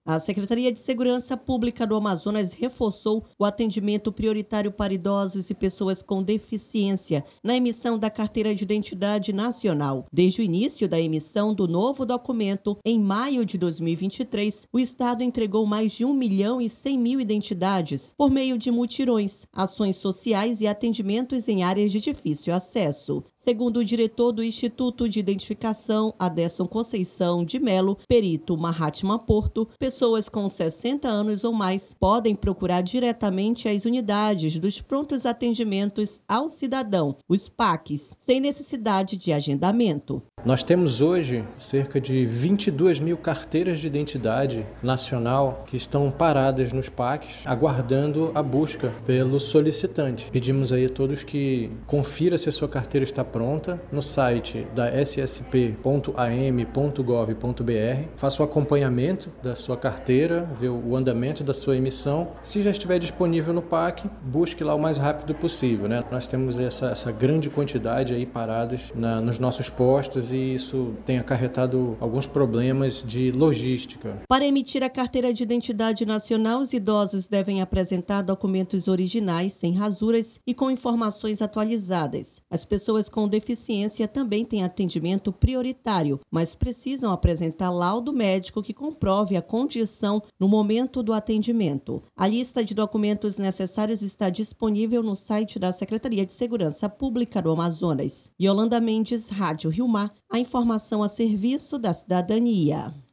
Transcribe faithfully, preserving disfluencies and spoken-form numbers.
A Secretaria de Segurança Pública do Amazonas reforçou o atendimento prioritário para idosos e pessoas com deficiência na emissão da Carteira de Identidade Nacional. Desde o início da emissão do novo documento, em maio de dois mil e vinte e três, o Estado entregou mais de um milhão e cem mil identidades por meio de mutirões, ações sociais e atendimentos em áreas de difícil acesso. Segundo o diretor do Instituto de Identificação, Aderson Conceição de Melo, perito Mahatma Porto, pessoas com sessenta anos ou mais podem procurar diretamente as unidades dos prontos atendimentos ao cidadão, os P A Cs, sem necessidade de agendamento. Nós temos hoje cerca de vinte e duas mil carteiras de identidade nacional que estão paradas nos P A Cs, aguardando a busca pelo solicitante. Pedimos aí a todos que confira se a sua carteira está pronta no site da s s p ponto a m ponto gov ponto b r, faça o acompanhamento da sua carteira, ver o andamento da sua emissão. Se já estiver disponível no P A C, busque lá o mais rápido possível, né? Nós temos essa, essa grande quantidade aí paradas na, nos nossos postos e isso tem acarretado alguns problemas de logística. Para emitir a carteira de identidade nacional, os idosos devem apresentar documentos originais, sem rasuras e com informações atualizadas. As pessoas com deficiência também têm atendimento prioritário, mas precisam apresentar laudo médico que comprove a condição no momento do atendimento. A lista de documentos necessários está disponível no site da Secretaria de Segurança Pública do Amazonas. Yolanda Mendes, Rádio Rio Mar, a informação a serviço da cidadania.